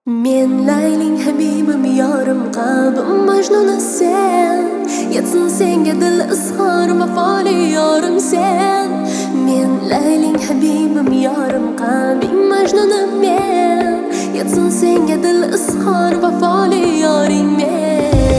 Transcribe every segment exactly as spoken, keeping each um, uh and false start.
Men Layling habibim yorim qalbim majnuni sen Yetsin senga dil izhor vafoli yorim sen Men Layling habibim yorim qalbim majnuni men Yetsin senga dil izhor vafoli yoring men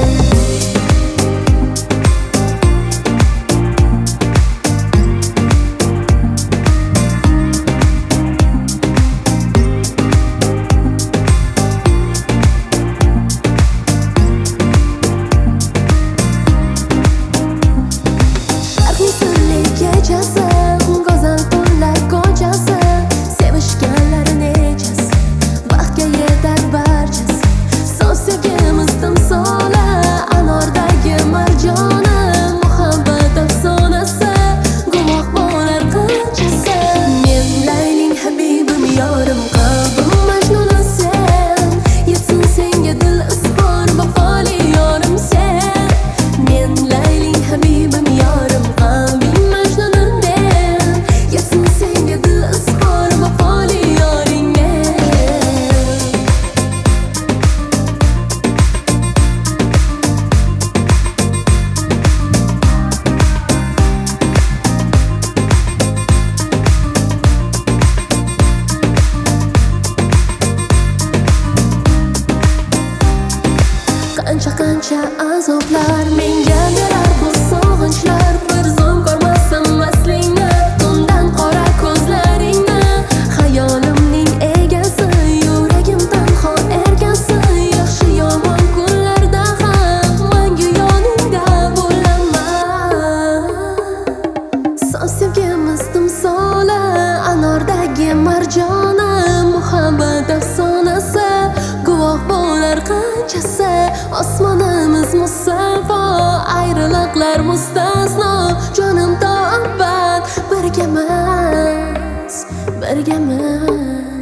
Qancha-qancha azoblar menga berar bu sog'inchlar Bir zum ko'rmasam aslingni tundan qora ko'zlaringni Xayolimning egasi yuragim tanho ergasi Yaxshi yomon kunlarda ham mangu yoningda bo'laman Sof sevgimiz timsoli anordagi marjoni Muhabbat afsonasi guvoh bo'lar qanchasi Osmonimiz musaffo, ayriliqlar mustasno Jonim to abad birgamiz, birgamiz